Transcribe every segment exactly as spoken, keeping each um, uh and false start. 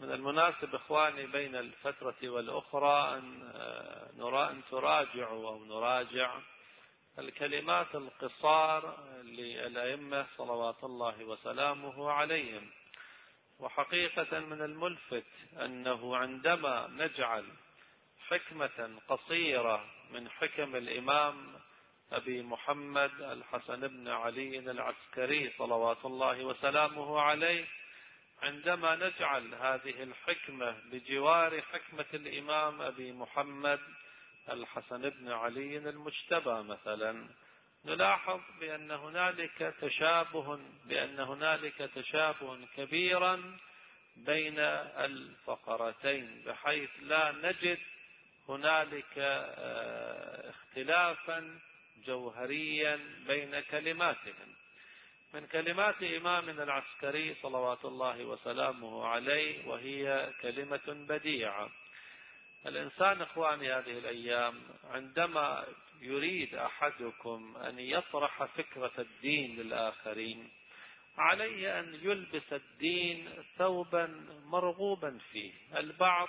من المناسب إخواني بين الفترة والأخرى أن نرى أن تراجعوا أو نراجع الكلمات القصار للأئمة صلوات الله وسلامه عليهم. وحقيقة من الملفت أنه عندما نجعل حكمة قصيرة من حكم الإمام أبي محمد الحسن بن علي العسكري صلوات الله وسلامه عليه، عندما نجعل هذه الحكمة بجوار حكمة الإمام أبي محمد الحسن بن علي المجتبى مثلا، نلاحظ بأن هنالك تشابه بأن هنالك تشابه كبيرا بين الفقرتين، بحيث لا نجد هنالك اختلافا جوهريا بين كلماتهم. من كلمات إمامنا العسكري صلوات الله وسلامه عليه، وهي كلمة بديعة. الإنسان إخواني هذه الأيام عندما يريد أحدكم أن يطرح فكرة الدين للآخرين، عليه أن يلبس الدين ثوبا مرغوبا فيه. البعض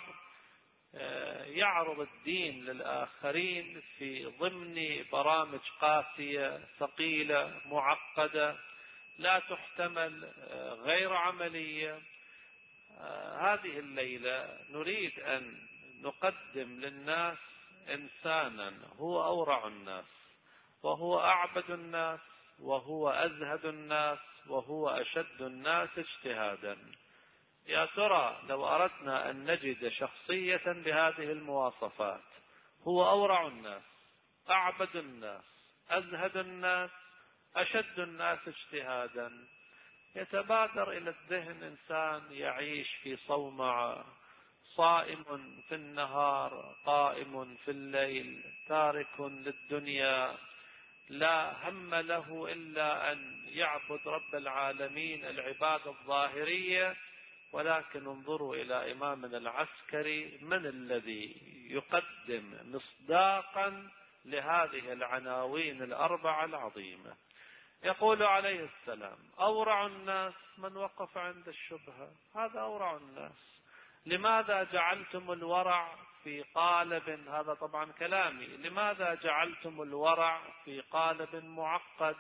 يعرض الدين للآخرين في ضمن برامج قاسية ثقيلة معقدة لا تحتمل غير عملية. هذه الليلة نريد أن نقدم للناس إنسانا هو أورع الناس، وهو أعبد الناس، وهو أزهد الناس، وهو أشد الناس اجتهادا. يا ترى لو أردنا أن نجد شخصية بهذه المواصفات، هو أورع الناس، أعبد الناس، أزهد الناس، أشد الناس اجتهادا، يتبادر إلى الذهن إنسان يعيش في صومعة، صائم في النهار، قائم في الليل، تارك للدنيا، لا هم له إلا أن يعبد رب العالمين العبادة الظاهرية. ولكن انظروا إلى إمامنا العسكري، من الذي يقدم مصداقا لهذه العناوين الأربعة العظيمة؟ يقول عليه السلام: أورع الناس من وقف عند الشبهة. هذا أورع الناس. لماذا جعلتم الورع في قالب، هذا طبعا كلامي، لماذا جعلتم الورع في قالب معقد؟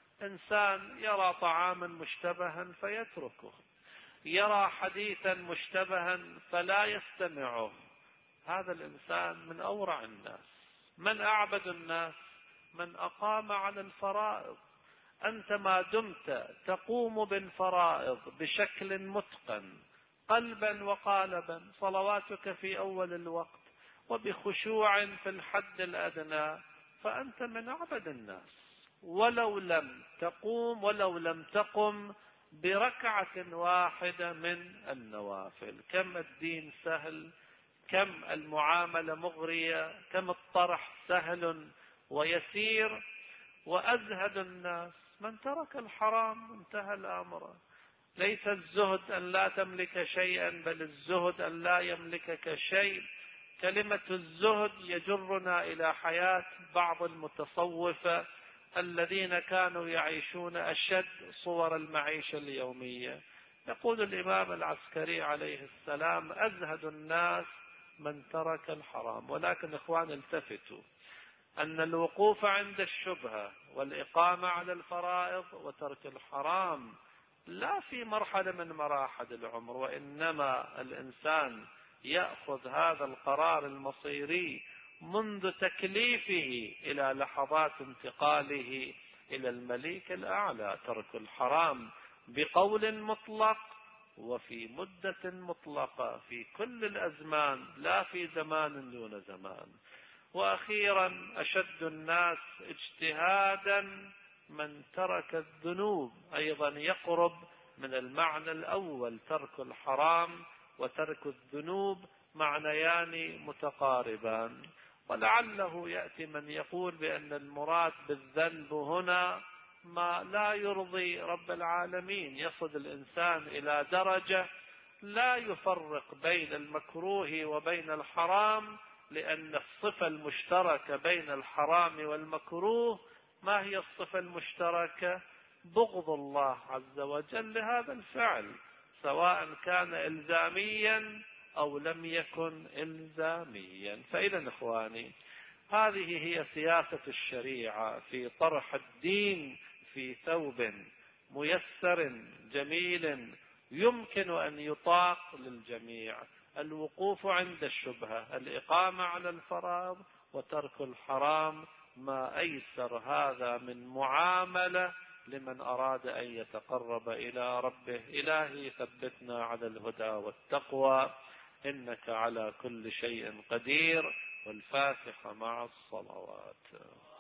إنسان يرى طعاما مشتبها فيتركه، يرى حديثا مشتبها فلا يستمعه. هذا الإنسان من أورع الناس. من أعبد الناس؟ من أقام على الفرائض. أنت ما دمت تقوم بالفرائض بشكل متقن قلبا وقالبا، صلواتك في أول الوقت وبخشوع في الحد الأدنى، فأنت من أعبد الناس. ولو لم تقوم ولو لم تقم بركعة واحدة من النوافل، كم الدين سهل، كم المعاملة مغرية، كم الطرح سهل ويسير. وأزهد الناس من ترك الحرام، انتهى الأمر. ليس الزهد أن لا تملك شيئا، بل الزهد أن لا يملكك شيء. كلمة الزهد يجرنا إلى حياة بعض المتصوفة الذين كانوا يعيشون أشد صور المعيشة اليومية. يقول الإمام العسكري عليه السلام: أزهد الناس من ترك الحرام. ولكن إخوان التفتوا أن الوقوف عند الشبهة والإقامة على الفرائض وترك الحرام لا في مرحلة من مراحل العمر، وإنما الإنسان يأخذ هذا القرار المصيري منذ تكليفه إلى لحظات انتقاله إلى المليك الأعلى. ترك الحرام بقول مطلق وفي مدة مطلقة في كل الأزمان، لا في زمان دون زمان. وأخيرا: أشد الناس اجتهادا من ترك الذنوب. أيضا يقرب من المعنى الأول، ترك الحرام وترك الذنوب معنيان متقاربان. ولعله يأتي من يقول بأن المراد بالذنب هنا ما لا يرضي رب العالمين. يصل الإنسان إلى درجة لا يفرق بين المكروه وبين الحرام، لأن الصفة المشتركة بين الحرام والمكروه ما هي الصفة المشتركة؟ بغض الله عز وجل لهذا الفعل. سواء كان إلزاميا أو لم يكن إلزاميا. فإذا إخواني، هذه هي سياسة الشريعة في طرح الدين في ثوب ميسر جميل يمكن أن يطاق للجميع: الوقوف عند الشبهة، الإقامة على الفرائض، وترك الحرام. ما أيسر هذا من معاملة لمن أراد أن يتقرب إلى ربه. إلهي ثبتنا على الهدى والتقوى، إنك على كل شيء قدير. والفاتحة مع الصلوات.